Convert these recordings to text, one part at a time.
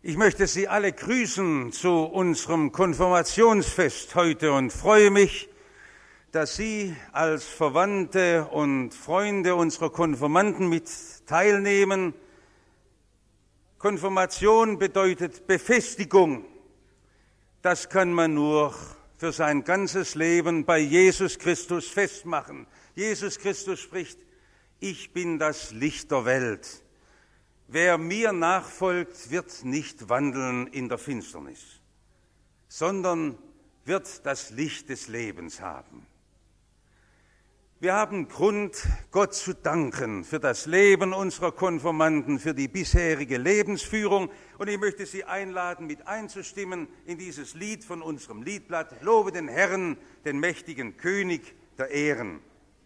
Ich möchte Sie alle grüßen zu unserem Konfirmationsfest heute und freue mich, dass Sie als Verwandte und Freunde unserer Konfirmanden mit teilnehmen. Konfirmation bedeutet Befestigung. Das kann man nur für sein ganzes Leben bei Jesus Christus festmachen. Jesus Christus spricht: Ich bin das Licht der Welt. Wer mir nachfolgt, wird nicht wandeln in der Finsternis, sondern wird das Licht des Lebens haben. Wir haben Grund, Gott zu danken für das Leben unserer Konfirmanden, für die bisherige Lebensführung. Und ich möchte Sie einladen, mit einzustimmen in dieses Lied von unserem Liedblatt: Lobe den Herrn, den mächtigen König der Ehren.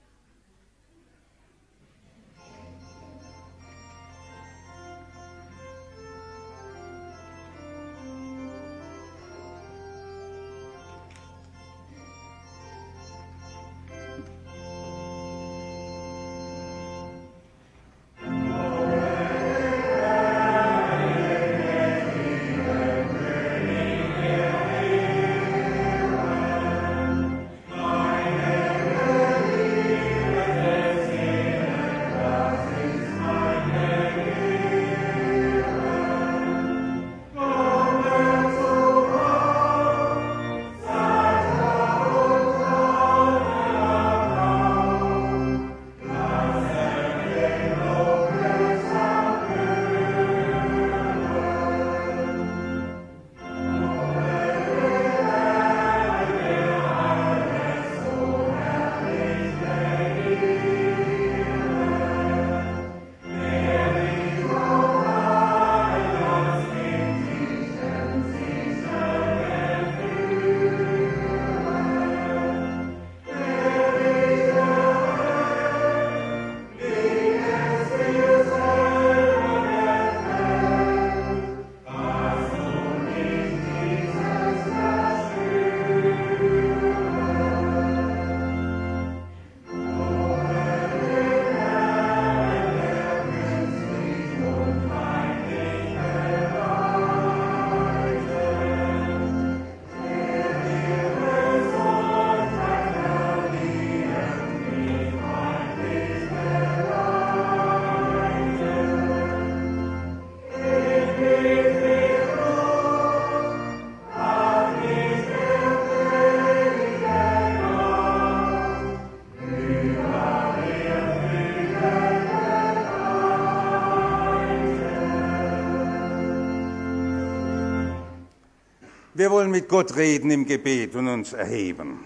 Wir wollen mit Gott reden im Gebet und uns erheben.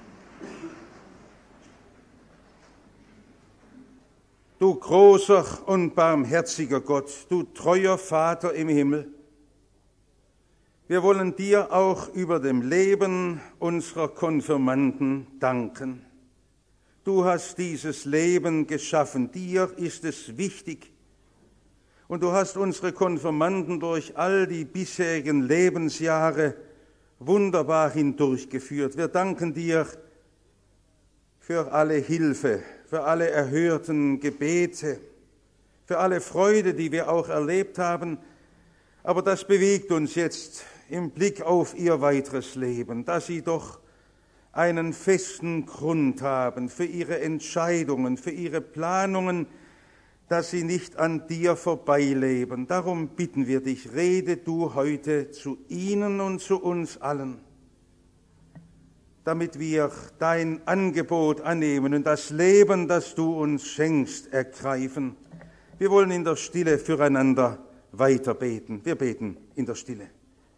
Du großer und barmherziger Gott, du treuer Vater im Himmel, wir wollen dir auch über dem Leben unserer Konfirmanden danken. Du hast dieses Leben geschaffen, dir ist es wichtig. Und du hast unsere Konfirmanden durch all die bisherigen Lebensjahre wunderbar hindurchgeführt. Wir danken dir für alle Hilfe, für alle erhörten Gebete, für alle Freude, die wir auch erlebt haben. Aber das bewegt uns jetzt im Blick auf ihr weiteres Leben, dass sie doch einen festen Grund haben für ihre Entscheidungen, für ihre Planungen, dass sie nicht an dir vorbeileben. Darum bitten wir dich, rede du heute zu ihnen und zu uns allen, damit wir dein Angebot annehmen und das Leben, das du uns schenkst, ergreifen. Wir wollen in der Stille füreinander weiter beten. Wir beten in der Stille.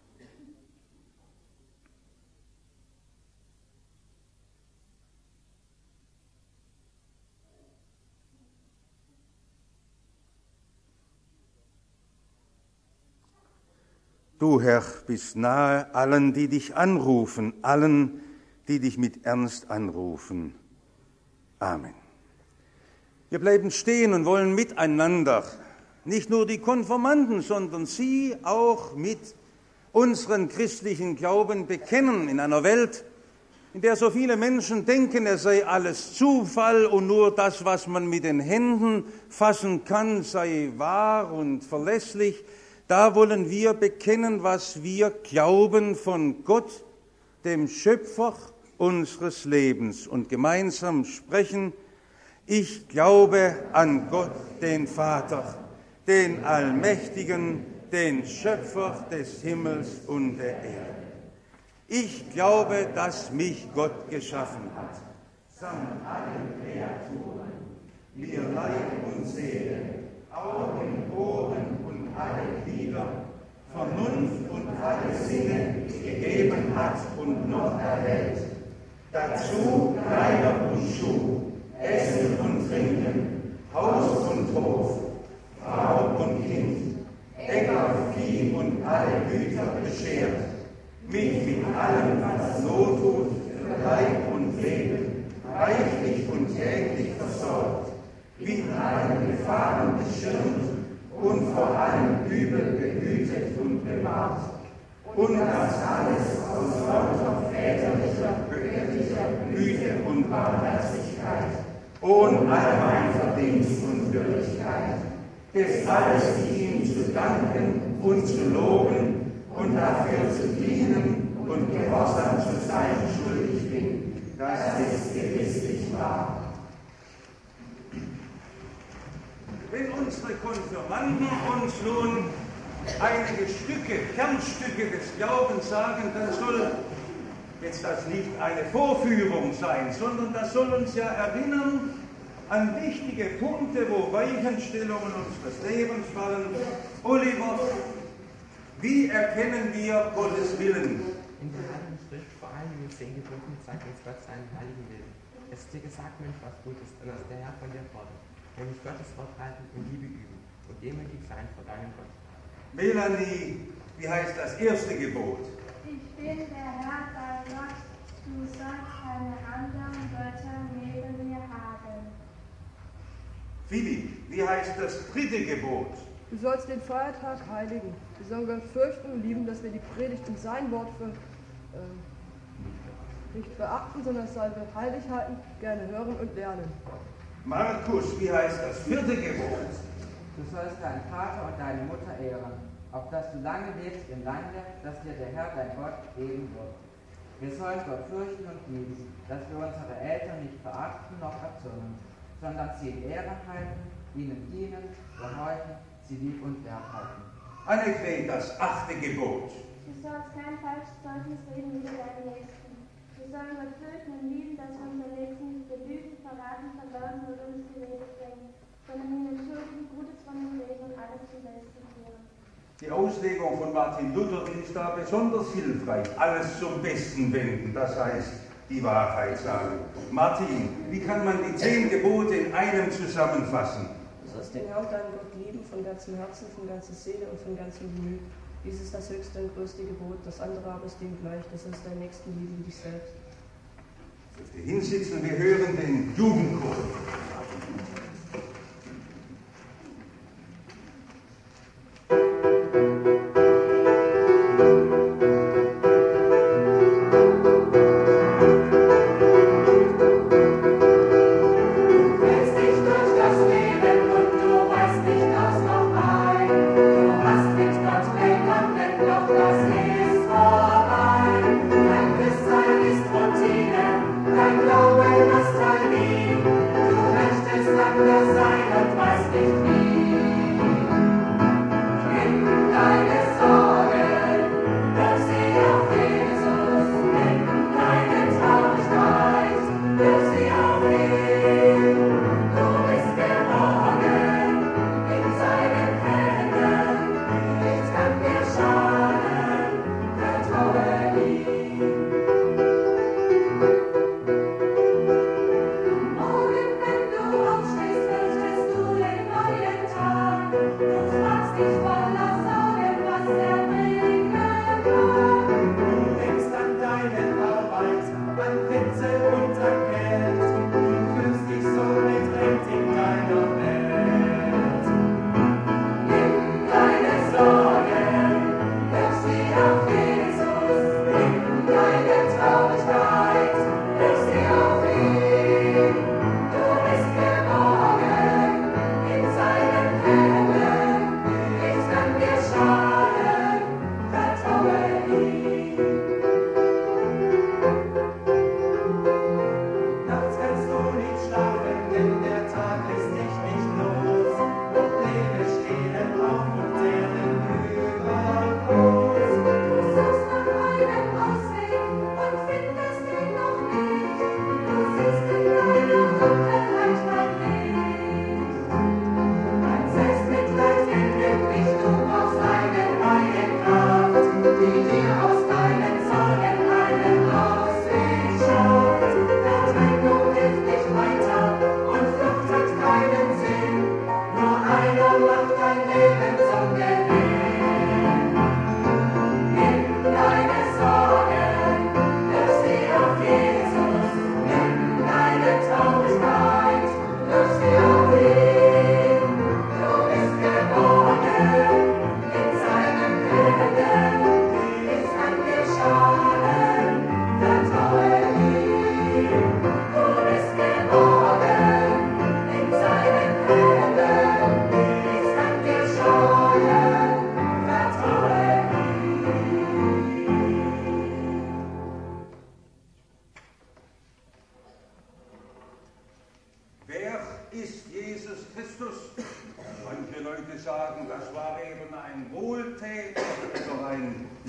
Du, Herr, bist nahe allen, die dich anrufen, allen, die dich mit Ernst anrufen. Amen. Wir bleiben stehen und wollen miteinander, nicht nur die Konfirmanden, sondern sie auch mit unseren christlichen Glauben bekennen in einer Welt, in der so viele Menschen denken, es sei alles Zufall und nur das, was man mit den Händen fassen kann, sei wahr und verlässlich. Da wollen wir bekennen, was wir glauben von Gott, dem Schöpfer unseres Lebens, und gemeinsam sprechen: Ich glaube an Gott, den Vater, den Allmächtigen, den Schöpfer des Himmels und der Erde. Ich glaube, dass mich Gott geschaffen hat, samt allen Kreaturen, mir Leib und Seele, Augen, Ohren und alle Glieder, Vernunft und alle Sinne gegeben hat und noch erhält. Dazu Kleider und Schuh, Essen und Trinken, Haus und Hof, Frau und Kind, Äcker, Vieh und alle Güter beschert, mich mit allem, was Not tut, für Leib und Leben, reichlich und täglich versorgt, wie in allen Gefahren beschirmt und vor allem Übel behütet und bewahrt. Und das alles aus lauter väterlicher, göttlicher Güte und Barmherzigkeit, ohne all mein Verdienst und Würdigkeit, ist alles ihm zu danken und zu loben und dafür zu dienen und gehorsam zu sein schuldig bin. Das ist gewisslich wahr. Wenn unsere Konfirmanden uns nun einige Kernstücke des Glaubens sagen, dann soll jetzt das nicht eine Vorführung sein, sondern das soll uns ja erinnern an wichtige Punkte, wo Weichenstellungen unseres Lebens fallen. Oliver, wie erkennen wir Gottes Willen? In der Heiligen Schrift, vor allem in den 10 Geboten, zeigt uns Gott seinen heiligen Willen. Es ist dir gesagt, Mensch, was gut ist, und was der Herr von dir fordert. Nämlich Gottes Wort halten und Liebe üben und demütig sein vor deinem Gott. Melanie, wie heißt das erste Gebot? Ich bin der Herr, dein Gott, du sollst keine anderen Götter neben mir haben. Philipp, wie heißt das dritte Gebot? Du sollst den Feiertag heiligen. Wir sollen Gott fürchten und lieben, dass wir die Predigt und sein Wort nicht verachten, sondern es soll wir heilig halten, gerne hören und lernen. Markus, wie heißt das vierte Gebot? Du sollst deinen Vater und deine Mutter ehren, auf dass du lange lebst im Lande, das dir der Herr, dein Gott, geben wird. Wir sollen Gott fürchten und lieben, dass wir unsere Eltern nicht verachten noch erzürnen, sondern sie in Ehren halten, ihnen dienen, gehorchen, sie lieb und wert halten. Annegret, das 8. Gebot. Du sollst kein falsches Zeugnis reden über deinen Nächsten. Wir sollen Gott fürchten und lieben, dass wir unser Nächsten nicht belügen, verraten, verleugnen oder uns die Rede bringen, sondern ihnen schulden, Gutes von ihm reden und alles zum Besten führen. Die Auslegung von Martin Luther, die ist da besonders hilfreich. Alles zum Besten wenden, das heißt die Wahrheit sagen. Martin, wie kann man die 10 Gebote in einem zusammenfassen? Du sollst den Herrn, deinen Gott, lieben von ganzem Herzen, von ganzer Seele und von ganzem Gemüt. Dies ist das höchste und größte Gebot, das andere aber ist dem gleich, das ist dein Nächsten lieben wie dich selbst. Dürft ihr hinsitzen, wir hören den Jugendchor. Dein Glaube ist dein Lieb, du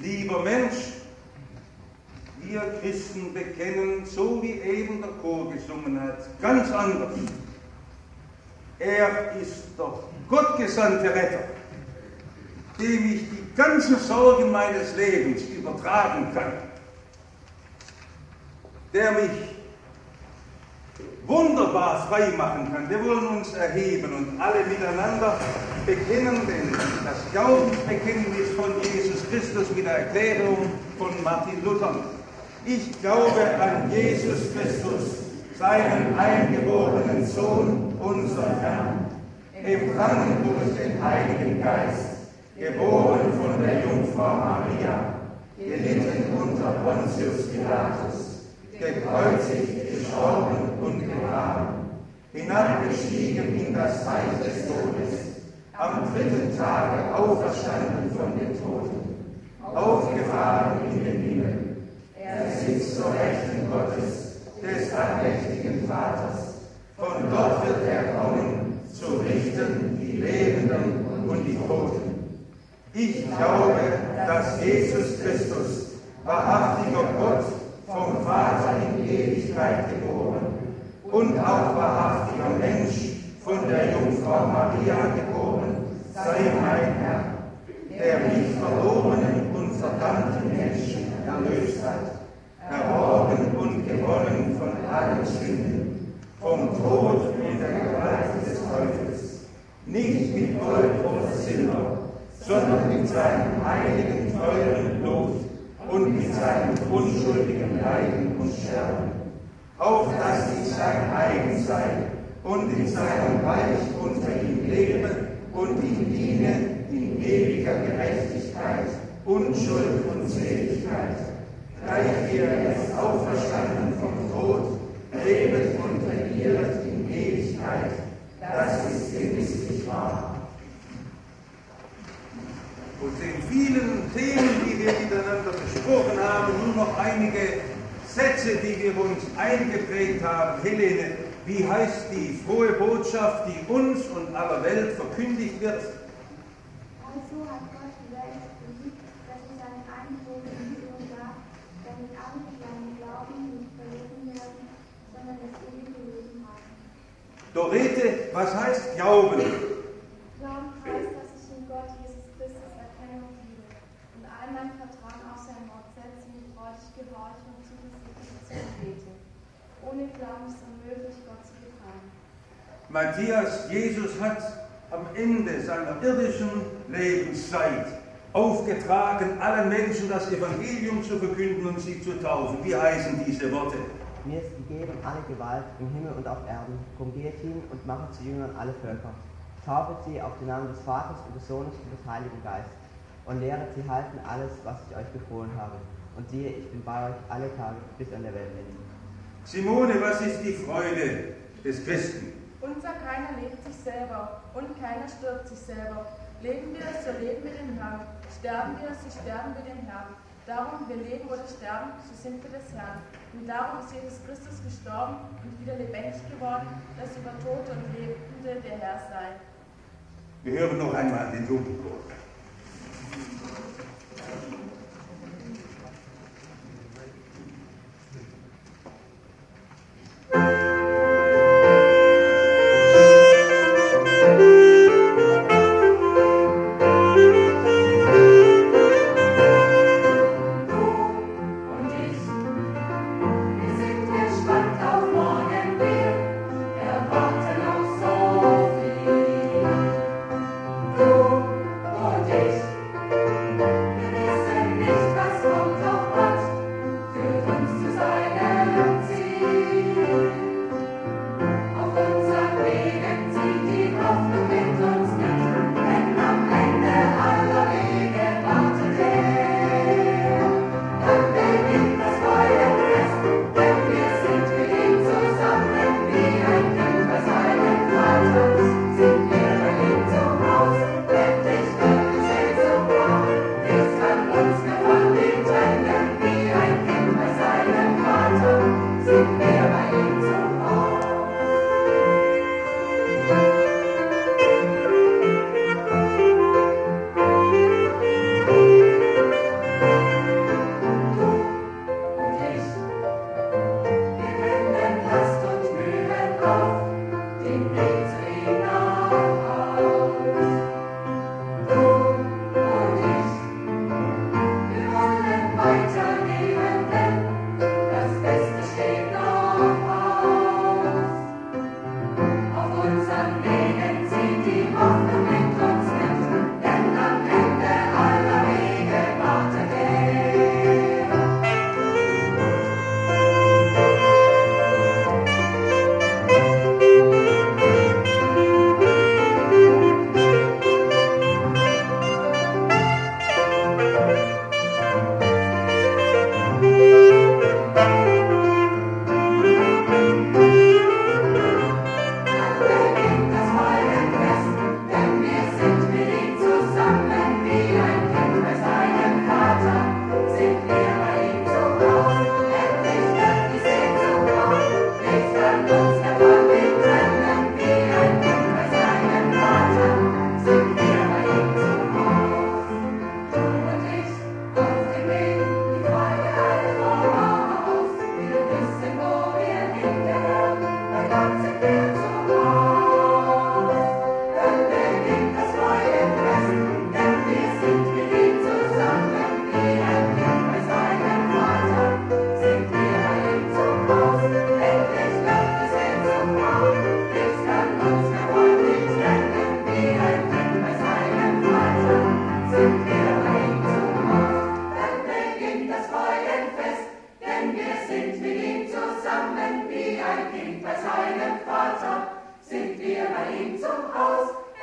Lieber Mensch, wir Christen bekennen, so wie eben der Chor gesungen hat, ganz anders. Er ist der gottgesandte Retter, dem ich die ganzen Sorgen meines Lebens übertragen kann, der mich wunderbar frei machen kann. Wir wollen uns erheben und alle miteinander bekennen, denn das Glaubensbekenntnis von Jesus Christus mit der Erklärung von Martin Luther. Ich glaube an Jesus Christus, seinen eingeborenen Sohn, unseren Herrn, empfangen durch den Heiligen Geist, geboren von der Jungfrau Maria, gelitten unter Pontius Pilatus, gekreuzigt, gestorben und begraben, hinabgestiegen in das Reich des Todes, am dritten Tage auferstanden von den Toten, aufgefahren in den Himmel. Er sitzt zur Rechten Gottes, des allmächtigen Vaters. Von dort wird er kommen, zu richten die Lebenden und die Toten. Ich glaube, dass Jesus Christus, wahrhaftiger Gott, vom Vater in Ewigkeit geboren und auch wahrhaftiger Mensch, von der Jungfrau Maria geboren, sei mein Herr, der mich verlorenen und verdammten Menschen erlöst hat, erworben und gewonnen von allen Sünden, vom Tod und der Gewalt des Teufels, nicht mit Gold oder Silber, sondern mit seinem heiligen, teuren Blut und mit seinem unschuldigen Leiden und Sterben, auf dass ich sein eigen sei und in seinem Reich unter ihm lebe und ihm diene in ewiger Gerechtigkeit, Unschuld und Seligkeit, gleich er ist auferstanden vom Tod, lebt und regiert in Ewigkeit. Das ist gewisslich wahr. Und den vielen Themen, die wir miteinander besprochen haben, nur noch einige Sätze, die wir uns eingeprägt haben. Helene, wie heißt die frohe Botschaft, die uns und aller Welt verkündigt wird? Also hat Gott die Welt geliebt, dass es seinen eingeborenen Sohn gab, damit alle, die an ihn glauben, nicht verloren werden, sondern das ewige Leben haben. Dorete, was heißt Glauben? Glauben heißt, dass ich in Gott Jesus Christus erkenne und liebe und all mein Vertrauen auf sein Wort setze, mich freudig gehorche und zuversichtlich zu ihm bete. Ohne Glauben ist es unmöglich, Gott zu gefallen. Matthias, Jesus hat am Ende seiner irdischen Lebenszeit aufgetragen, allen Menschen das Evangelium zu verkünden und sie zu taufen. Wie heißen diese Worte? Mir ist gegeben alle Gewalt im Himmel und auf Erden. Drum geht hin und machet zu Jüngern alle Völker. Taufet sie auf den Namen des Vaters und des Sohnes und des Heiligen Geistes. Und lehret sie halten alles, was ich euch befohlen habe. Und siehe, ich bin bei euch alle Tage bis an der Weltende. Simone, was ist die Freude des Christen? Unser keiner lebt sich selber und keiner stirbt sich selber. Leben wir, so leben wir den Herrn. Sterben wir, so sterben wir den Herrn. Darum, wir leben oder sterben, so sind wir des Herrn. Und darum ist Jesus Christus gestorben und wieder lebendig geworden, dass über Tote und Lebende der Herr sei. Wir hören noch einmal den Lumpenchor. Oh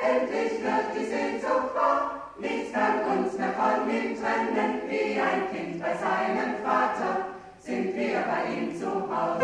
endlich wird die Sehnsucht wahr. Nichts kann uns mehr von ihm trennen, wie ein Kind bei seinem Vater sind wir bei ihm zu Hause.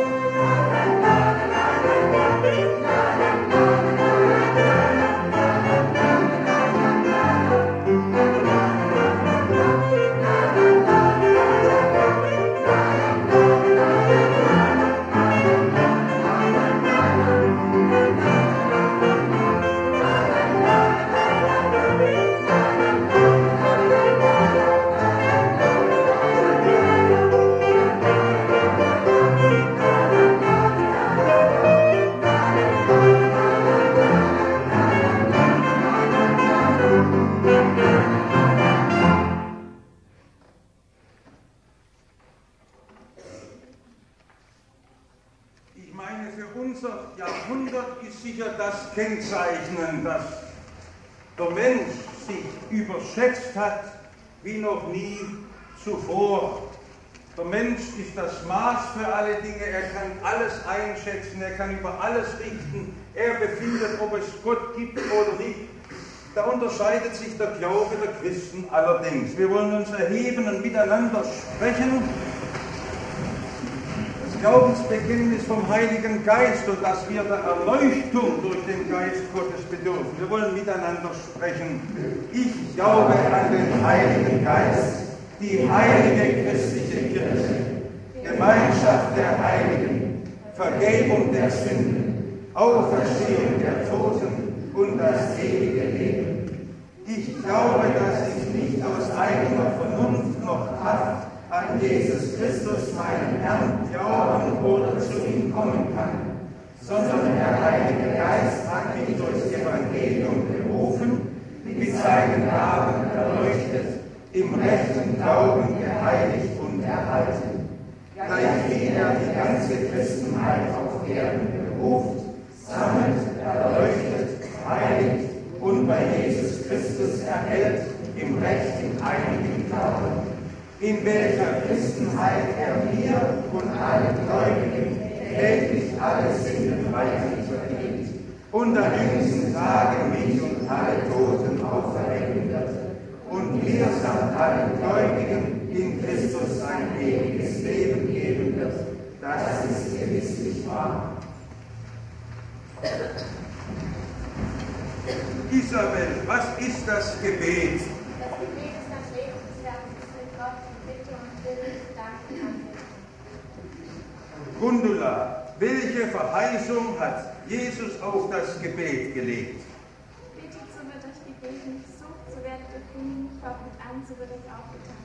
Das kennzeichnen, dass der Mensch sich überschätzt hat wie noch nie zuvor. Der Mensch ist das Maß für alle Dinge, er kann alles einschätzen, er kann über alles richten, er befindet, ob es Gott gibt oder nicht. Da unterscheidet sich der Glaube der Christen allerdings. Wir wollen uns erheben und miteinander sprechen. Glaubensbekenntnis vom Heiligen Geist und dass wir der Erleuchtung durch den Geist Gottes bedürfen. Wir wollen miteinander sprechen. Ich glaube an den Heiligen Geist, die heilige christliche Kirche, Gemeinschaft der Heiligen, Vergebung der Sünden, Auferstehung der Toten und das ewige Leben. Ich glaube, dass ich nicht aus eigener Vernunft noch Kraft an Jesus Christus, meinen Herrn, glauben oder zu ihm kommen kann, sondern der Heilige Geist hat mich durchs Evangelium berufen, mit seinen Gaben erleuchtet, im rechten Glauben geheiligt und erhalten. Gleich er die ganze Christenheit auf Erden beruft, sammelt, erleuchtet, heiligt und bei Jesus Christus erhält im rechten, heiligen Glauben, in welcher Christenheit er mir und allen Gläubigen täglich alle Sünden reichlich vergibt und an diesem Tage mich und alle Toten auferwecken wird und mir samt allen Gläubigen in Christus ein ewiges Leben geben wird. Das ist gewisslich wahr. Isabel, was ist das Gebet? Gundula, welche Verheißung hat Jesus auf das Gebet gelegt? Bittet, so wird euch gebeten, sucht, so werdet ihr finden, klopft an, so wird euch aufgetan.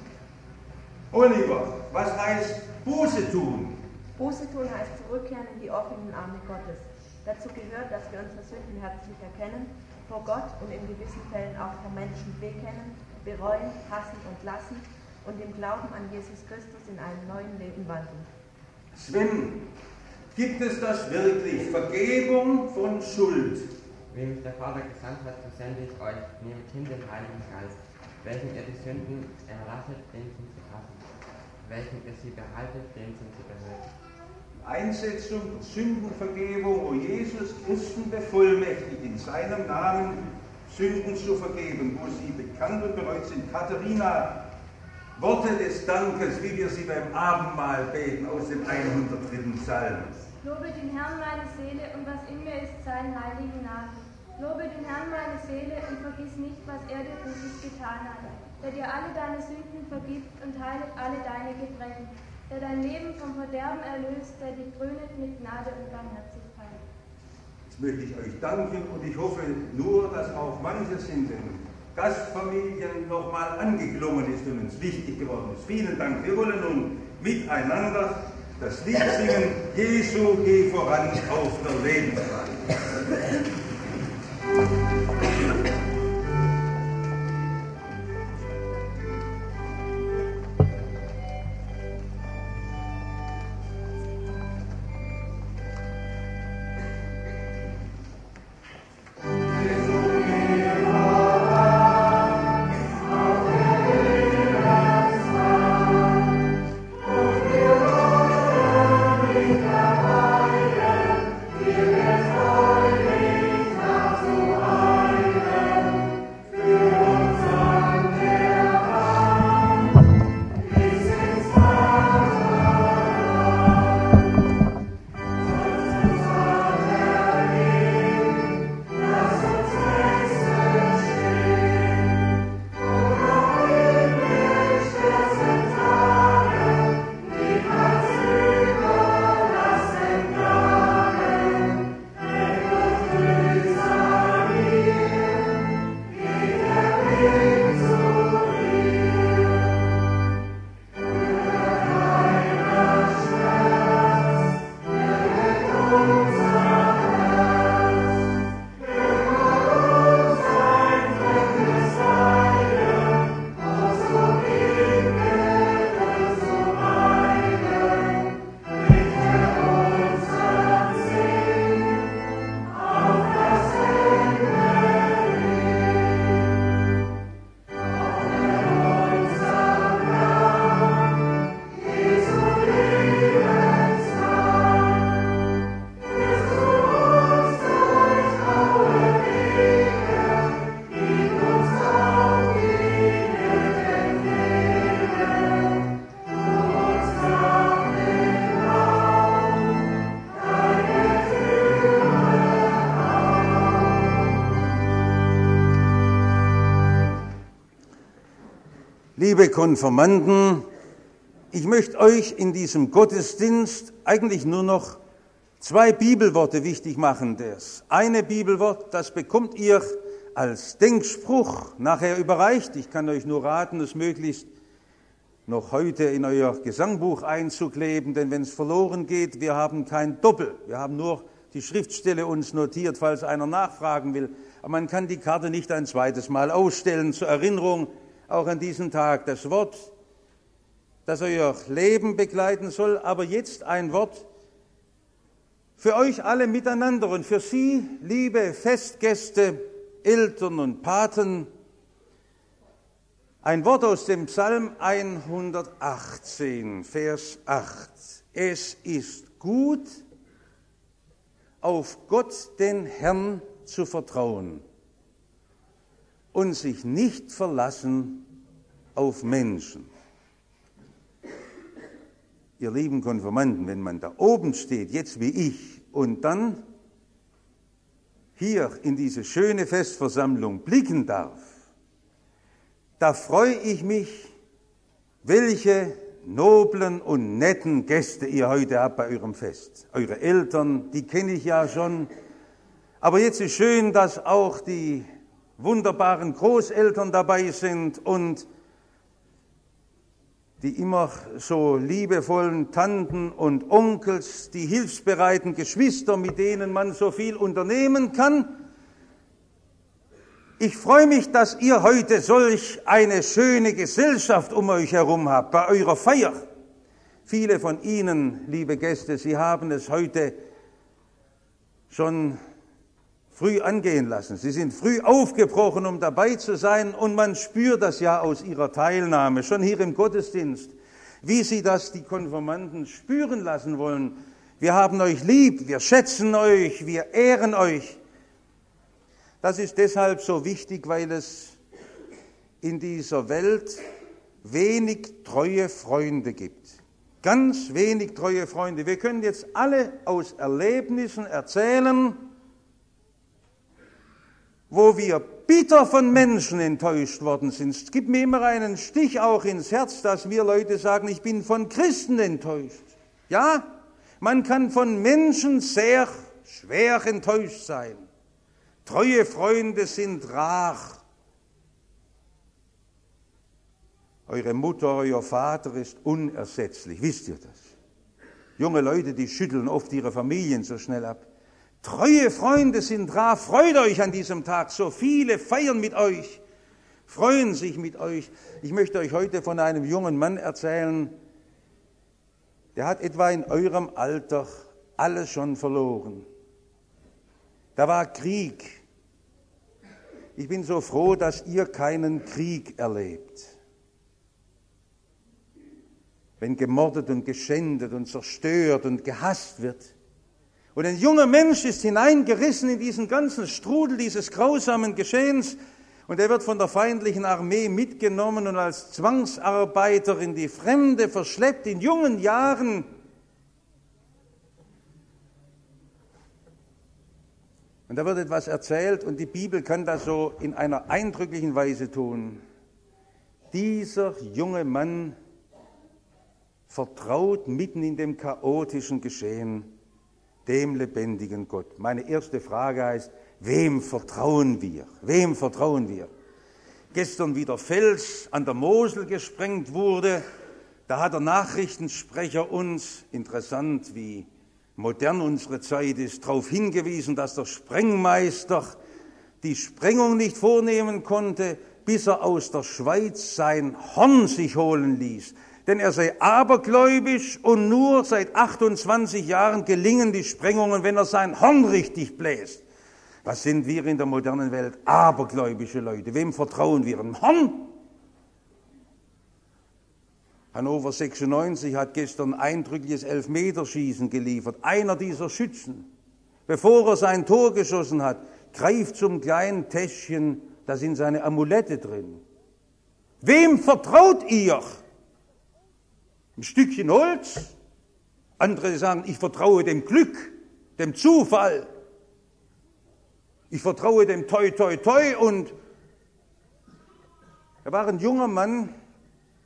Oliver, was heißt Buße tun? Buße tun heißt zurückkehren in die offenen Arme Gottes. Dazu gehört, dass wir unsere Sünden herzlich erkennen, vor Gott und in gewissen Fällen auch vor Menschen bekennen, bereuen, hassen und lassen und im Glauben an Jesus Christus in einem neuen Leben wandeln. Sven, gibt es das wirklich? Vergebung von Schuld? Wie mich der Vater gesandt hat, so sende ich euch, nehmt hin den Heiligen Geist, welchen ihr die Sünden erlasset, den sind sie hassen, welchen ihr sie behaltet, den sind sie behält. Einsetzung der Sündenvergebung, wo Jesus Christen bevollmächtigt, in seinem Namen Sünden zu vergeben, wo sie bekannt und bereut sind. Katharina, Worte des Dankes, wie wir sie beim Abendmahl beten, aus dem 103. Psalm. Lobe den Herrn meine Seele und was in mir ist, seinen heiligen Namen. Lobe den Herrn meine Seele und vergiss nicht, was er dir Gutes getan hat, der dir alle deine Sünden vergibt und heilet alle deine Gebrechen, der dein Leben vom Verderben erlöst, der dich krönet mit Gnade und Barmherzigkeit. Jetzt möchte ich euch danken und ich hoffe nur, dass auch manches in den Gastfamilien nochmal angeklungen ist und uns wichtig geworden ist. Vielen Dank. Wir wollen nun miteinander das Lied singen, Jesu, geh voran auf der Lebensweg. Heiligen, Liebe Konfirmanden, ich möchte euch in diesem Gottesdienst eigentlich nur noch 2 Bibelworte wichtig machen. Das eine Bibelwort, das bekommt ihr als Denkspruch nachher überreicht. Ich kann euch nur raten, es möglichst noch heute in euer Gesangbuch einzukleben, denn wenn es verloren geht, wir haben kein Doppel. Wir haben nur die Schriftstelle uns notiert, falls einer nachfragen will. Aber man kann die Karte nicht ein zweites Mal ausstellen zur Erinnerung, auch an diesen Tag. Das Wort, das euer Leben begleiten soll, aber jetzt ein Wort für euch alle miteinander und für Sie, liebe Festgäste, Eltern und Paten, ein Wort aus dem Psalm 118, Vers 8. Es ist gut, auf Gott, den Herrn, zu vertrauen und sich nicht verlassen auf Menschen. Ihr lieben Konfirmanden, wenn man da oben steht, jetzt wie ich, und dann hier in diese schöne Festversammlung blicken darf, da freue ich mich, welche noblen und netten Gäste ihr heute habt bei eurem Fest. Eure Eltern, die kenne ich ja schon. Aber jetzt ist schön, dass auch die wunderbaren Großeltern dabei sind und die immer so liebevollen Tanten und Onkels, die hilfsbereiten Geschwister, mit denen man so viel unternehmen kann. Ich freue mich, dass ihr heute solch eine schöne Gesellschaft um euch herum habt, bei eurer Feier. Viele von Ihnen, liebe Gäste, Sie haben es heute schon früh angehen lassen. Sie sind früh aufgebrochen, um dabei zu sein, und man spürt das ja aus Ihrer Teilnahme, schon hier im Gottesdienst, wie Sie das die Konfirmanden spüren lassen wollen. Wir haben euch lieb, wir schätzen euch, wir ehren euch. Das ist deshalb so wichtig, weil es in dieser Welt wenig treue Freunde gibt. Ganz wenig treue Freunde. Wir können jetzt alle aus Erlebnissen erzählen, wo wir bitter von Menschen enttäuscht worden sind. Es gibt mir immer einen Stich auch ins Herz, dass mir Leute sagen, ich bin von Christen enttäuscht. Ja, man kann von Menschen sehr schwer enttäuscht sein. Treue Freunde sind rar. Eure Mutter, euer Vater ist unersetzlich, wisst ihr das? Junge Leute, die schütteln oft ihre Familien so schnell ab. Treue Freunde sind rar, freut euch an diesem Tag, so viele feiern mit euch, freuen sich mit euch. Ich möchte euch heute von einem jungen Mann erzählen, der hat etwa in eurem Alter alles schon verloren. Da war Krieg. Ich bin so froh, dass ihr keinen Krieg erlebt. Wenn gemordet und geschändet und zerstört und gehasst wird. Und ein junger Mensch ist hineingerissen in diesen ganzen Strudel dieses grausamen Geschehens und er wird von der feindlichen Armee mitgenommen und als Zwangsarbeiter in die Fremde verschleppt in jungen Jahren. Und da wird etwas erzählt und die Bibel kann das so in einer eindrücklichen Weise tun. Dieser junge Mann vertraut mitten in dem chaotischen Geschehen dem lebendigen Gott. Meine erste Frage heißt, wem vertrauen wir? Wem vertrauen wir? Gestern wie der Fels an der Mosel gesprengt wurde, da hat der Nachrichtensprecher uns, interessant wie modern unsere Zeit ist, darauf hingewiesen, dass der Sprengmeister die Sprengung nicht vornehmen konnte, bis er aus der Schweiz sein Horn sich holen ließ. Denn er sei abergläubisch und nur seit 28 Jahren gelingen die Sprengungen, wenn er sein Horn richtig bläst. Was sind wir in der modernen Welt? Abergläubische Leute. Wem vertrauen wir? Ein Horn? Hannover 96 hat gestern ein eindrückliches Elfmeterschießen geliefert. Einer dieser Schützen, bevor er sein Tor geschossen hat, greift zum kleinen Täschchen, da sind seine Amulette drin. Wem vertraut ihr? Ein Stückchen Holz? Andere sagen, ich vertraue dem Glück, dem Zufall. Ich vertraue dem Toi, Toi, Toi. Und er war ein junger Mann,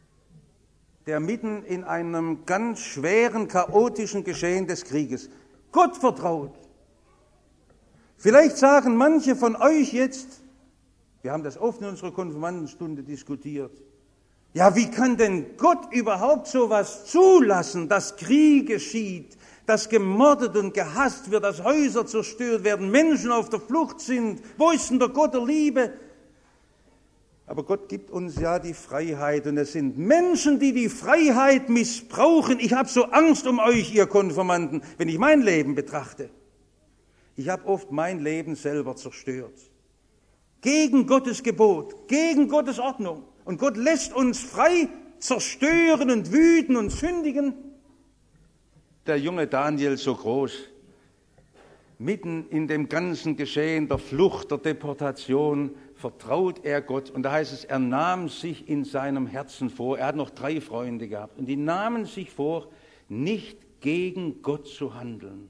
der mitten in einem ganz schweren, chaotischen Geschehen des Krieges Gott vertraut. Vielleicht sagen manche von euch jetzt, wir haben das oft in unserer Konfirmandenstunde diskutiert, ja, wie kann denn Gott überhaupt sowas zulassen, dass Krieg geschieht, dass gemordet und gehasst wird, dass Häuser zerstört werden, Menschen auf der Flucht sind? Wo ist denn der Gott der Liebe? Aber Gott gibt uns ja die Freiheit und es sind Menschen, die die Freiheit missbrauchen. Ich habe so Angst um euch, ihr Konfirmanden, wenn ich mein Leben betrachte. Ich habe oft mein Leben selber zerstört. Gegen Gottes Gebot, gegen Gottes Ordnung. Und Gott lässt uns frei zerstören und wüten und sündigen. Der junge Daniel so groß, mitten in dem ganzen Geschehen der Flucht, der Deportation, vertraut er Gott. Und da heißt es, er nahm sich in seinem Herzen vor, er hat noch 3 Freunde gehabt, und die nahmen sich vor, nicht gegen Gott zu handeln.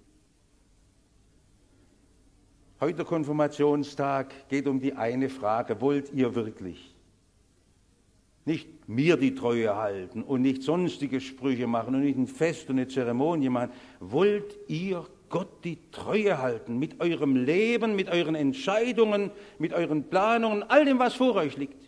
Heute der Konfirmationstag geht um die eine Frage, wollt ihr wirklich? Nicht mir die Treue halten und nicht sonstige Sprüche machen und nicht ein Fest und eine Zeremonie machen. Wollt ihr Gott die Treue halten mit eurem Leben, mit euren Entscheidungen, mit euren Planungen, all dem, was vor euch liegt?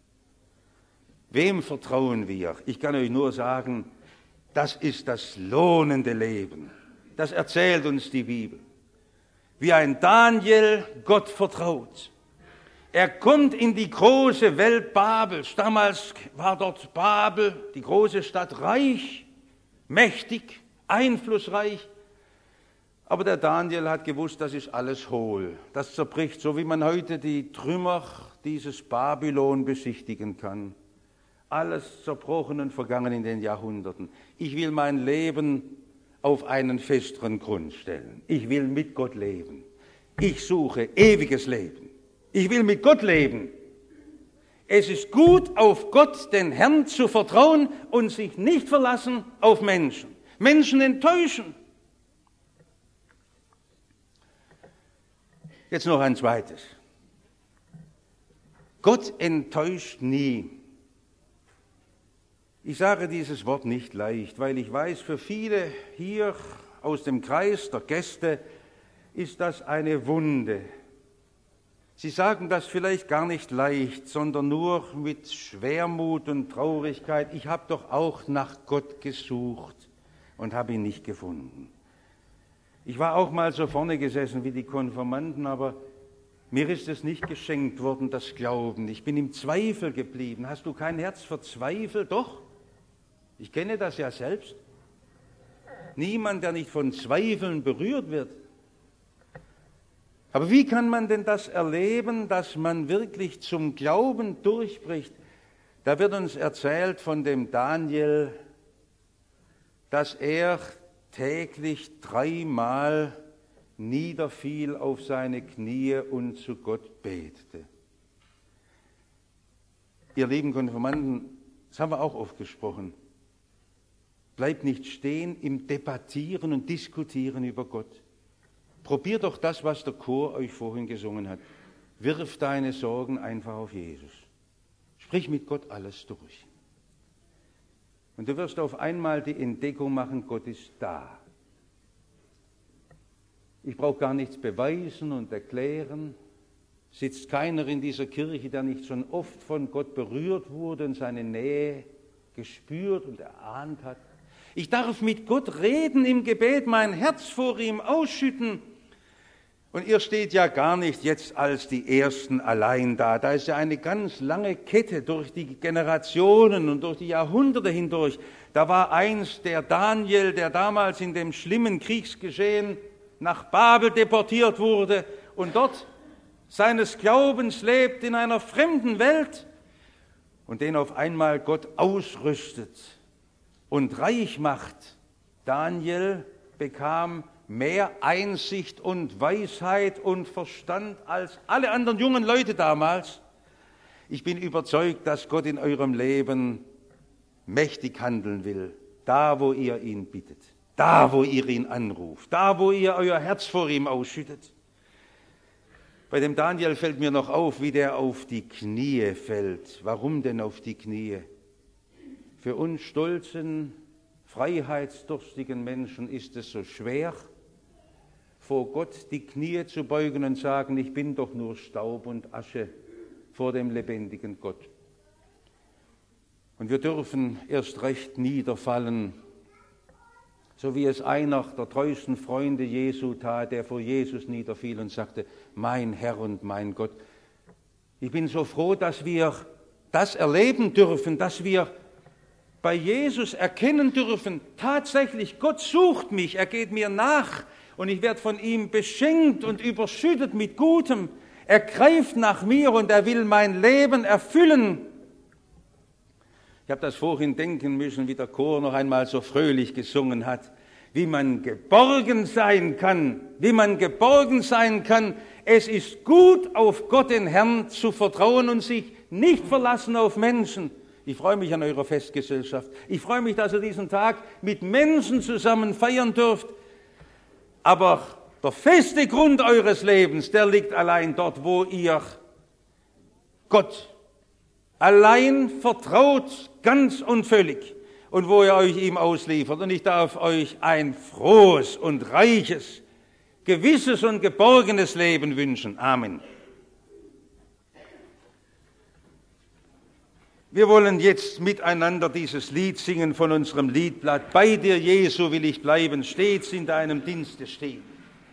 Wem vertrauen wir? Ich kann euch nur sagen, das ist das lohnende Leben. Das erzählt uns die Bibel. Wie ein Daniel Gott vertraut. Er kommt in die große Welt Babels. Damals war dort Babel, die große Stadt, reich, mächtig, einflussreich. Aber der Daniel hat gewusst, das ist alles hohl. Das zerbricht, so wie man heute die Trümmer dieses Babylon besichtigen kann. Alles zerbrochen und vergangen in den Jahrhunderten. Ich will mein Leben auf einen festeren Grund stellen. Ich will mit Gott leben. Ich suche ewiges Leben. Ich will mit Gott leben. Es ist gut, auf Gott, den Herrn, zu vertrauen und sich nicht verlassen auf Menschen. Menschen enttäuschen. Jetzt noch ein zweites. Gott enttäuscht nie. Ich sage dieses Wort nicht leicht, weil ich weiß, für viele hier aus dem Kreis der Gäste ist das eine Wunde. Sie sagen das vielleicht gar nicht leicht, sondern nur mit Schwermut und Traurigkeit. Ich habe doch auch nach Gott gesucht und habe ihn nicht gefunden. Ich war auch mal so vorne gesessen wie die Konfirmanden, aber mir ist es nicht geschenkt worden, das Glauben. Ich bin im Zweifel geblieben. Hast du kein Herz für Zweifel? Doch, ich kenne das ja selbst. Niemand, der nicht von Zweifeln berührt wird. Aber wie kann man denn das erleben, dass man wirklich zum Glauben durchbricht? Da wird uns erzählt von dem Daniel, dass er täglich 3-mal niederfiel auf seine Knie und zu Gott betete. Ihr lieben Konfirmanden, das haben wir auch oft gesprochen. Bleibt nicht stehen im Debattieren und Diskutieren über Gott. Probier doch das, was der Chor euch vorhin gesungen hat. Wirf deine Sorgen einfach auf Jesus. Sprich mit Gott alles durch. Und du wirst auf einmal die Entdeckung machen, Gott ist da. Ich brauche gar nichts beweisen und erklären. Sitzt keiner in dieser Kirche, der nicht schon oft von Gott berührt wurde und seine Nähe gespürt und erahnt hat. Ich darf mit Gott reden im Gebet, mein Herz vor ihm ausschütten. Und ihr steht ja gar nicht jetzt als die Ersten allein da. Da ist ja eine ganz lange Kette durch die Generationen und durch die Jahrhunderte hindurch. Da war einst der Daniel, der damals in dem schlimmen Kriegsgeschehen nach Babel deportiert wurde und dort seines Glaubens lebt in einer fremden Welt und den auf einmal Gott ausrüstet und reich macht. Daniel bekam mehr Einsicht und Weisheit und Verstand als alle anderen jungen Leute damals. Ich bin überzeugt, dass Gott in eurem Leben mächtig handeln will, da wo ihr ihn bittet, da wo ihr ihn anruft, da wo ihr euer Herz vor ihm ausschüttet. Bei dem Daniel fällt mir noch auf, wie der auf die Knie fällt. Warum denn auf die Knie? für uns stolzen, freiheitsdurstigen Menschen ist es so schwer, vor Gott die Knie zu beugen und sagen, ich bin doch nur Staub und Asche vor dem lebendigen Gott. Und wir dürfen erst recht niederfallen, so wie es einer der treuesten Freunde Jesu tat, der vor Jesus niederfiel und sagte, mein Herr und mein Gott. Ich bin so froh, dass wir das erleben dürfen, dass wir bei Jesus erkennen dürfen, tatsächlich, Gott sucht mich, er geht mir nach und ich werde von ihm beschenkt und überschüttet mit Gutem. Er greift nach mir und er will mein Leben erfüllen. Ich habe das vorhin denken müssen, wie der Chor noch einmal so fröhlich gesungen hat, wie man geborgen sein kann, Es ist gut, auf Gott den Herrn zu vertrauen und sich nicht verlassen auf Menschen. Ich freue mich an eurer Festgesellschaft. Ich freue mich, dass ihr diesen Tag mit Menschen zusammen feiern dürft. Aber der feste Grund eures Lebens, der liegt allein dort, wo ihr Gott allein vertraut, ganz und völlig, und wo ihr euch ihm ausliefert. Und ich darf euch ein frohes und reiches, gewisses und geborgenes Leben wünschen. Amen. Wir wollen jetzt miteinander dieses Lied singen von unserem Liedblatt. Bei dir, Jesu, will ich bleiben, stets in deinem Dienste stehen.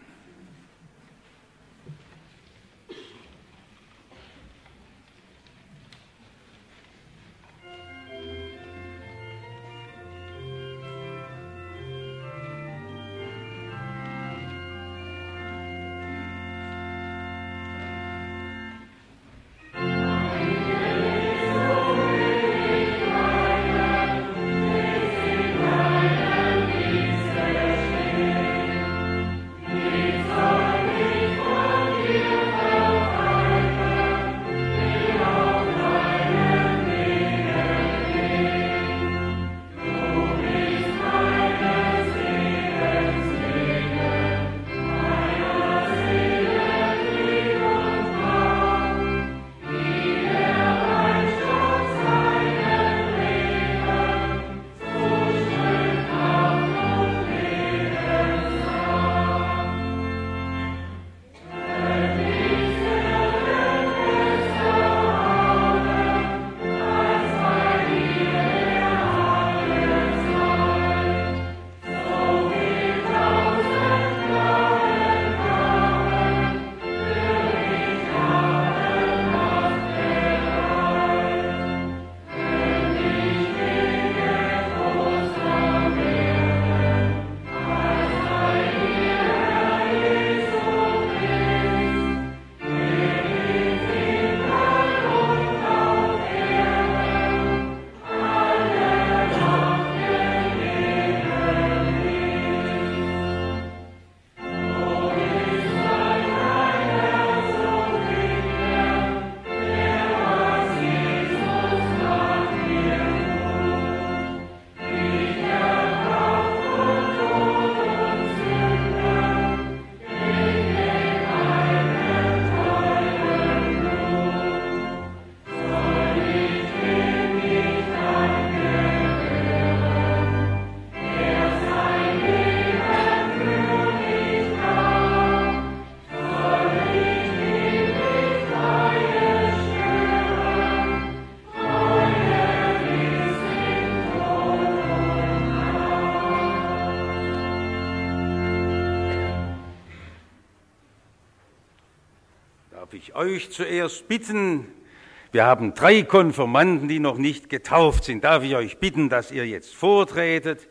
Euch zuerst bitten, wir haben 3 Konfirmanden, die noch nicht getauft sind. Darf ich euch bitten, dass ihr jetzt vortretet?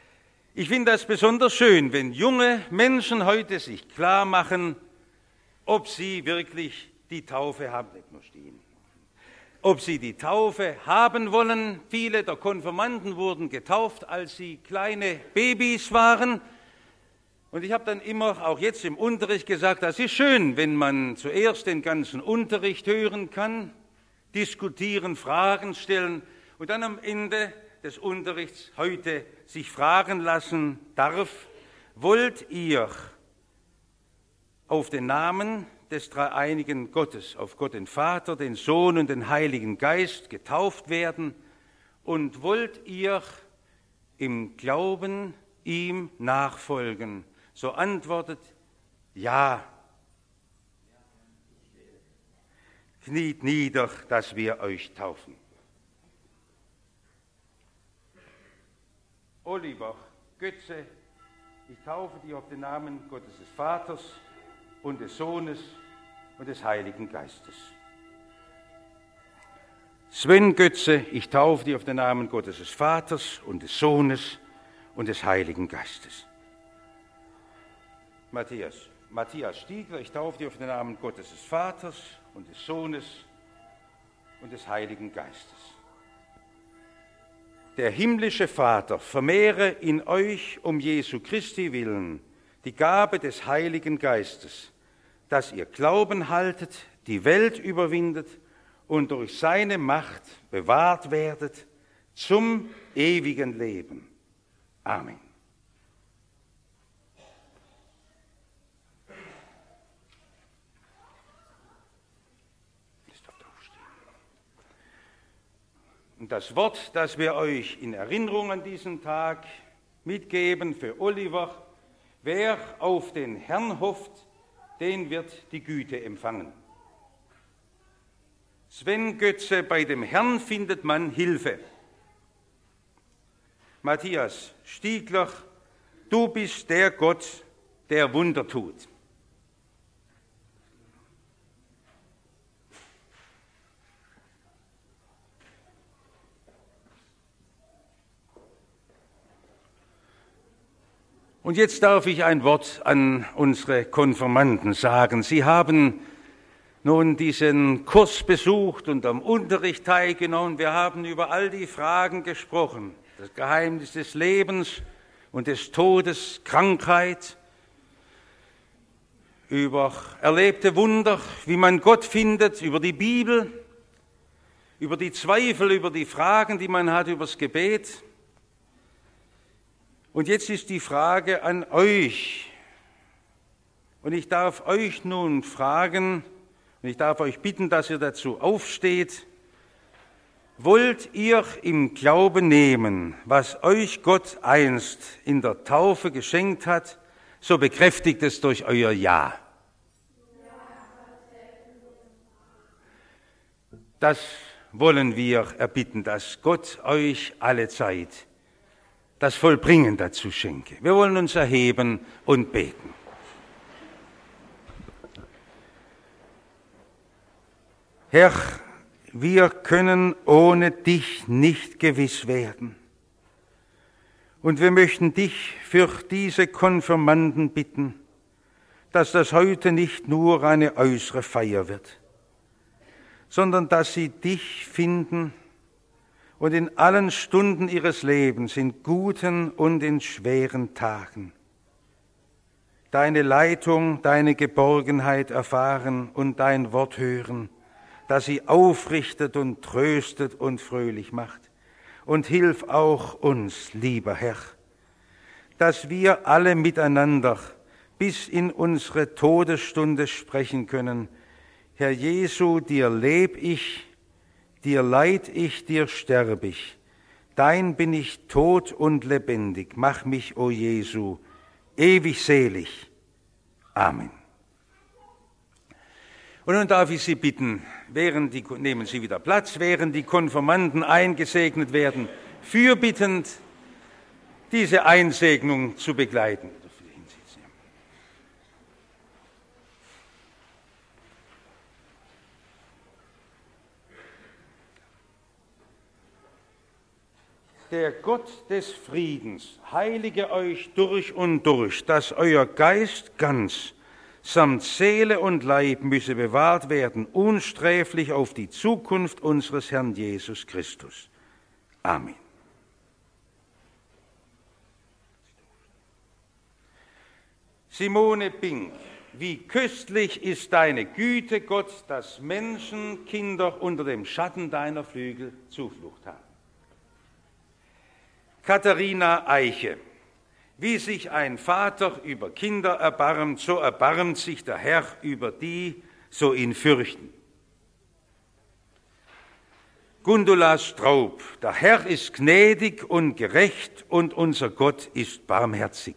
Ich finde das besonders schön, wenn junge Menschen heute sich klar machen, ob sie wirklich die Taufe haben, nicht nur stehen, ob sie die Taufe haben wollen. Viele der Konfirmanden wurden getauft, als sie kleine Babys waren. Und ich habe dann immer, auch jetzt im Unterricht, gesagt, das ist schön, wenn man zuerst den ganzen Unterricht hören kann, diskutieren, Fragen stellen und dann am Ende des Unterrichts heute sich fragen lassen darf, wollt ihr auf den Namen des dreieinigen Gottes, auf Gott den Vater, den Sohn und den Heiligen Geist getauft werden Und wollt ihr im Glauben ihm nachfolgen? So antwortet, ja. Kniet nieder, dass wir euch taufen. Oliver Götze, ich taufe dich auf den Namen Gottes des Vaters und des Sohnes und des Heiligen Geistes. Sven Götze, ich taufe dich auf den Namen Gottes des Vaters und des Sohnes und des Heiligen Geistes. Matthias Stiegler, ich taufe dich auf den Namen Gottes des Vaters und des Sohnes und des Heiligen Geistes. Der himmlische Vater vermehre in euch um Jesu Christi willen die Gabe des Heiligen Geistes, dass ihr Glauben haltet, die Welt überwindet und durch seine Macht bewahrt werdet zum ewigen Leben. Amen. Und das Wort, das wir euch in Erinnerung an diesen Tag mitgeben für Oliver: wer auf den Herrn hofft, den wird die Güte empfangen. Sven Götze, bei dem Herrn findet man Hilfe. Matthias Stiegler, du bist der Gott, der Wunder tut. Und jetzt darf ich ein Wort an unsere Konfirmanden sagen. Sie haben nun diesen Kurs besucht und am Unterricht teilgenommen. Wir haben über all die Fragen gesprochen. Das Geheimnis des Lebens und des Todes, Krankheit, über erlebte Wunder, wie man Gott findet, über die Bibel, über die Zweifel, über die Fragen, die man hat, über das Gebet. Und jetzt ist die Frage an euch. Und ich darf euch nun fragen, und ich darf euch bitten, dass ihr dazu aufsteht: Wollt ihr im Glauben nehmen, was euch Gott einst in der Taufe geschenkt hat, so bekräftigt es durch euer Ja. Das wollen wir erbitten, dass Gott euch alle Zeit das Vollbringen dazu schenke. Wir wollen uns erheben und beten. Herr, wir können ohne dich nicht gewiss werden. Und wir möchten dich für diese Konfirmanden bitten, dass das heute nicht nur eine äußere Feier wird, sondern dass sie dich finden und in allen Stunden ihres Lebens, in guten und in schweren Tagen, deine Leitung, deine Geborgenheit erfahren und dein Wort hören, das sie aufrichtet und tröstet und fröhlich macht. Und hilf auch uns, lieber Herr, dass wir alle miteinander bis in unsere Todesstunde sprechen können: Herr Jesu, dir leb ich, dir leid ich, dir sterb ich. Dein bin ich tot und lebendig. Mach mich, o Jesu, ewig selig. Amen. Und nun darf ich Sie bitten, nehmen Sie wieder Platz, während die Konfirmanden eingesegnet werden, fürbittend diese Einsegnung zu begleiten. Der Gott des Friedens heilige euch durch und durch, dass euer Geist ganz samt Seele und Leib müsse bewahrt werden, unsträflich auf die Zukunft unseres Herrn Jesus Christus. Amen. Simone Pink, wie köstlich ist deine Güte, Gott, dass Menschenkinder unter dem Schatten deiner Flügel Zuflucht haben. Katharina Eiche, wie sich ein Vater über Kinder erbarmt, so erbarmt sich der Herr über die, so ihn fürchten. Gundula Straub, der Herr ist gnädig und gerecht und unser Gott ist barmherzig.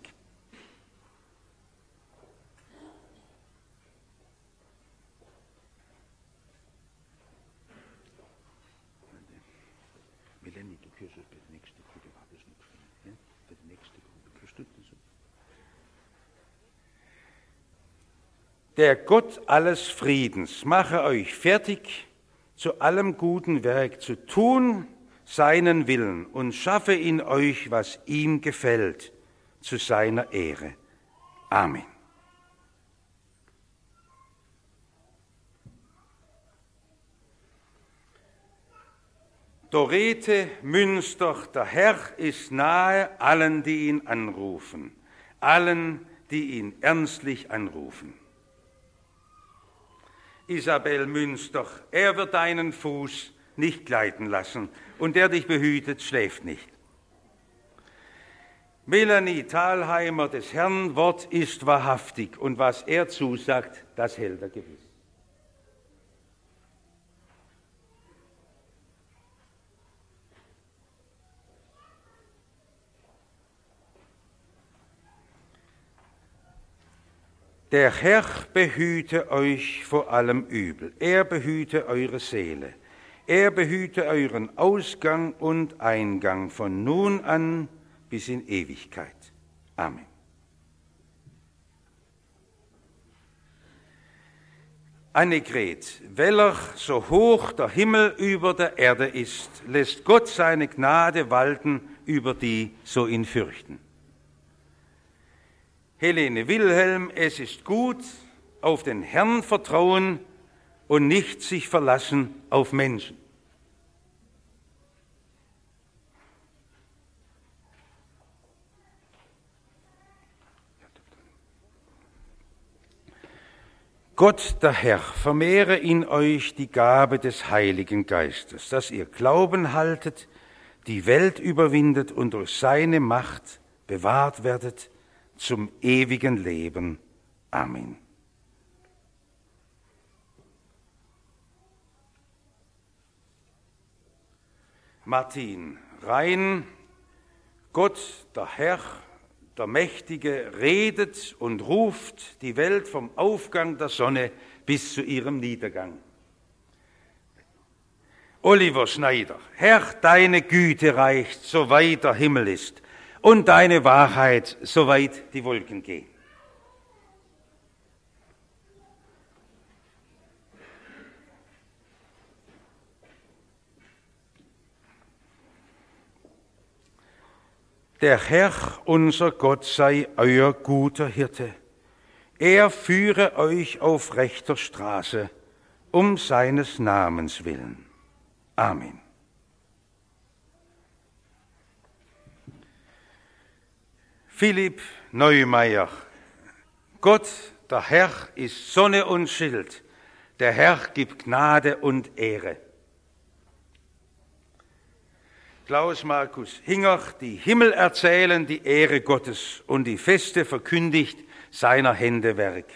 Der Gott alles Friedens mache euch fertig, zu allem guten Werk zu tun, seinen Willen, und schaffe in euch, was ihm gefällt, zu seiner Ehre. Amen. Dorete, Münster, der Herr ist nahe allen, die ihn anrufen, allen, die ihn ernstlich anrufen. Isabel Münster, er wird deinen Fuß nicht gleiten lassen, und der dich behütet, schläft nicht. Melanie Thalheimer, des Herrn Wort ist wahrhaftig, und was er zusagt, das hält er gewiss. Der Herr behüte euch vor allem Übel. Er behüte eure Seele. Er behüte euren Ausgang und Eingang von nun an bis in Ewigkeit. Amen. Annegret, welcher so hoch der Himmel über der Erde ist, lässt Gott seine Gnade walten über die so ihn fürchten. Helene Wilhelm, es ist gut, auf den Herrn vertrauen und nicht sich verlassen auf Menschen. Gott, der Herr, vermehre in euch die Gabe des Heiligen Geistes, dass ihr Glauben haltet, die Welt überwindet und durch seine Macht bewahrt werdet zum ewigen Leben. Amen. Martin Rhein, Gott, der Herr, der Mächtige, redet und ruft die Welt vom Aufgang der Sonne bis zu ihrem Niedergang. Oliver Schneider, Herr, deine Güte reicht, soweit der Himmel ist, und deine Wahrheit, soweit die Wolken gehen. Der Herr, unser Gott, sei euer guter Hirte. Er führe euch auf rechter Straße, um seines Namens willen. Amen. Philipp Neumeier, Gott, der Herr, ist Sonne und Schild. Der Herr gibt Gnade und Ehre. Klaus Markus Hinger, die Himmel erzählen die Ehre Gottes und die Feste verkündigt seiner Hände Werk.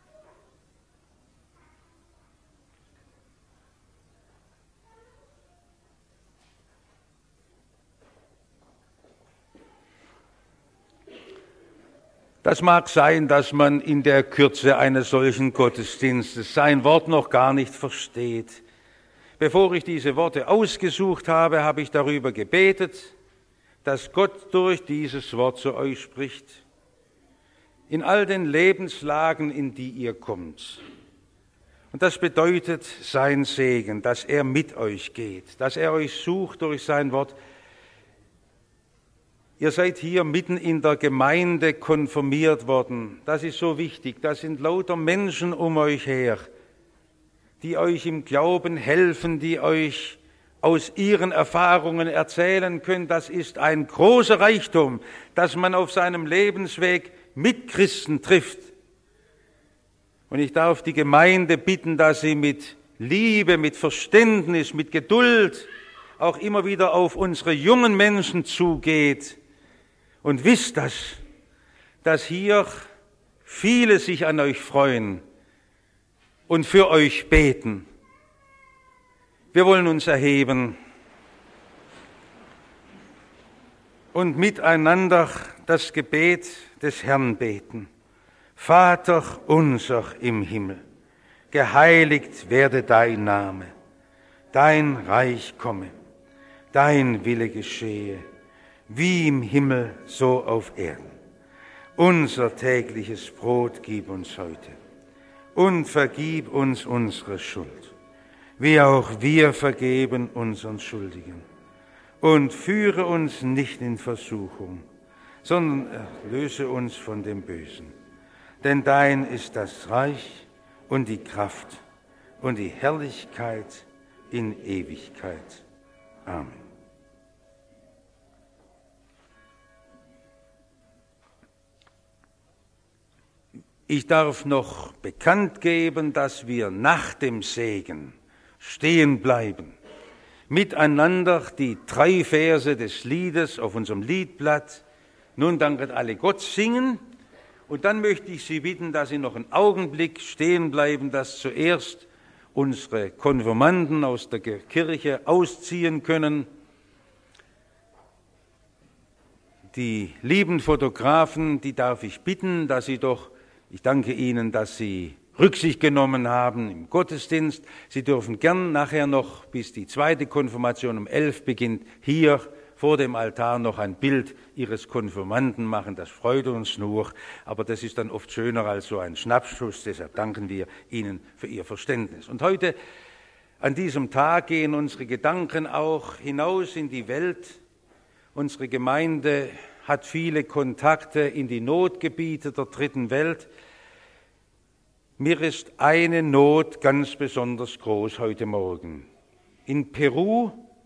Das mag sein, dass man in der Kürze eines solchen Gottesdienstes sein Wort noch gar nicht versteht. Bevor ich diese Worte ausgesucht habe, habe ich darüber gebetet, dass Gott durch dieses Wort zu euch spricht, in all den Lebenslagen, in die ihr kommt. Und das bedeutet sein Segen, dass er mit euch geht, dass er euch sucht durch sein Wort. Ihr seid hier mitten in der Gemeinde konfirmiert worden. Das ist so wichtig. Da sind lauter Menschen um euch her, die euch im Glauben helfen, die euch aus ihren Erfahrungen erzählen können. Das ist ein großer Reichtum, dass man auf seinem Lebensweg Mitchristen trifft. Und ich darf die Gemeinde bitten, dass sie mit Liebe, mit Verständnis, mit Geduld auch immer wieder auf unsere jungen Menschen zugeht. Und wisst das, dass hier viele sich an euch freuen und für euch beten. Wir wollen uns erheben und miteinander das Gebet des Herrn beten. Vater unser im Himmel, geheiligt werde dein Name, dein Reich komme, dein Wille geschehe, wie im Himmel, so auf Erden. Unser tägliches Brot gib uns heute und vergib uns unsere Schuld, wie auch wir vergeben unseren Schuldigen. Und führe uns nicht in Versuchung, sondern erlöse uns von dem Bösen. Denn dein ist das Reich und die Kraft und die Herrlichkeit in Ewigkeit. Amen. Ich darf noch bekannt geben, dass wir nach dem Segen stehen bleiben, miteinander die 3 Verse des Liedes auf unserem Liedblatt Nun danket alle Gott singen. Und dann möchte ich Sie bitten, dass Sie noch einen Augenblick stehen bleiben, dass zuerst unsere Konfirmanden aus der Kirche ausziehen können. Die lieben Fotografen, die darf ich bitten, dass Sie doch, ich danke Ihnen, dass Sie Rücksicht genommen haben im Gottesdienst. Sie dürfen gern nachher noch, bis die 2. Konfirmation um 11 beginnt, hier vor dem Altar noch ein Bild Ihres Konfirmanden machen. Das freut uns nur, aber das ist dann oft schöner als so ein Schnappschuss. Deshalb danken wir Ihnen für Ihr Verständnis. Und heute, an diesem Tag, gehen unsere Gedanken auch hinaus in die Welt. Unsere Gemeinde hat viele Kontakte in die Notgebiete der 3. Welt. Mir ist eine Not ganz besonders groß heute Morgen. In Peru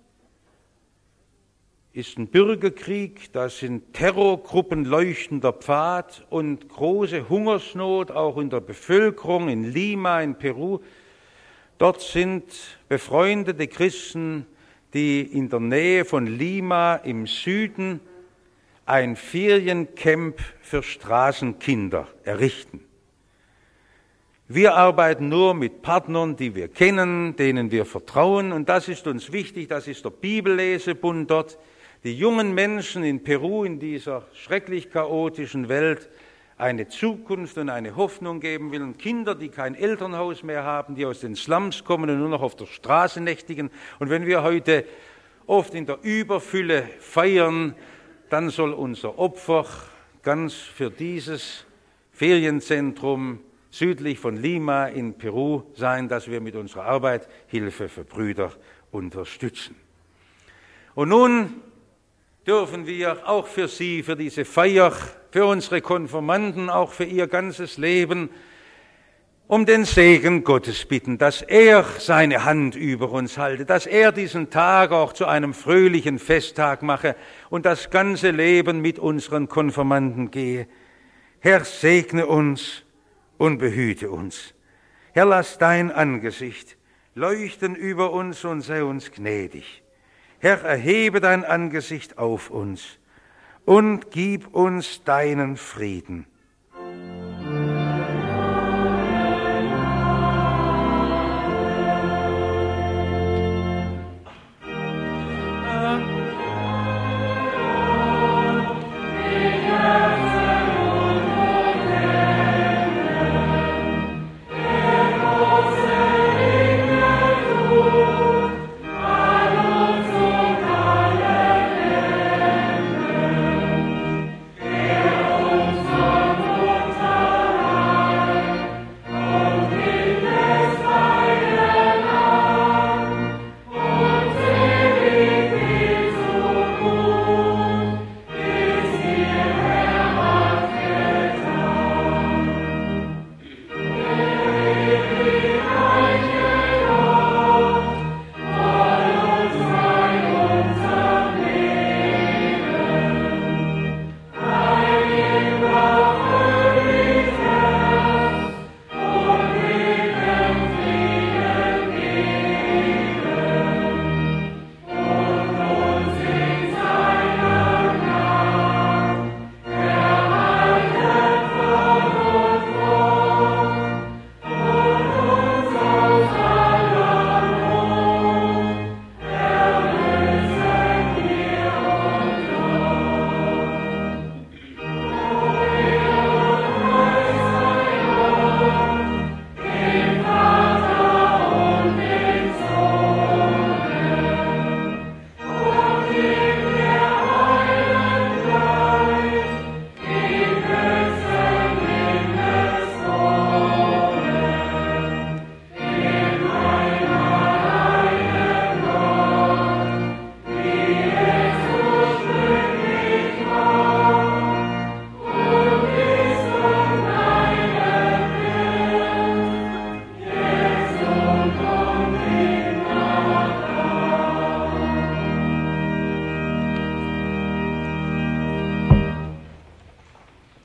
ist ein Bürgerkrieg, da sind Terrorgruppen leuchtender Pfad und große Hungersnot auch in der Bevölkerung in Lima in Peru. Dort sind befreundete Christen, die in der Nähe von Lima im Süden ein Feriencamp für Straßenkinder errichten. Wir arbeiten nur mit Partnern, die wir kennen, denen wir vertrauen, und das ist uns wichtig, das ist der Bibellesebund dort. Die jungen Menschen in Peru, in dieser schrecklich chaotischen Welt, eine Zukunft und eine Hoffnung geben will. Und Kinder, die kein Elternhaus mehr haben, die aus den Slums kommen und nur noch auf der Straße nächtigen. Und wenn wir heute oft in der Überfülle feiern, dann soll unser Opfer ganz für dieses Ferienzentrum südlich von Lima in Peru sein, dass wir mit unserer Arbeit Hilfe für Brüder unterstützen. Und nun dürfen wir auch für Sie, für diese Feier, für unsere Konfirmanden, auch für ihr ganzes Leben, um den Segen Gottes bitten, dass er seine Hand über uns halte, dass er diesen Tag auch zu einem fröhlichen Festtag mache und das ganze Leben mit unseren Konfirmanden gehe. Herr, segne uns und behüte uns. Herr, lass dein Angesicht leuchten über uns und sei uns gnädig. Herr, erhebe dein Angesicht auf uns und gib uns deinen Frieden.